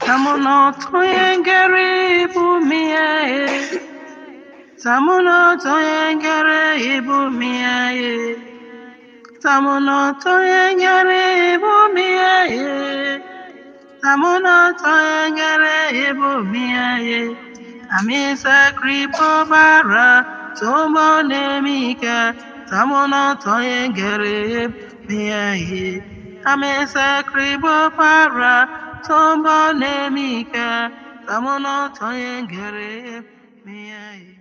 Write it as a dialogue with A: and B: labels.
A: Tamuno toyengere ibumiaye. Tamuno toyengere ibumiaye. Tamuno toyengere ibumiaye. Tamuno toyengere ibumiaye. Amisa kripo bara tomo nemika. Tamuno toyengere ibumiaye. Amisa kripo bara tomo nemika. Tamuno toyengere ibumiaye.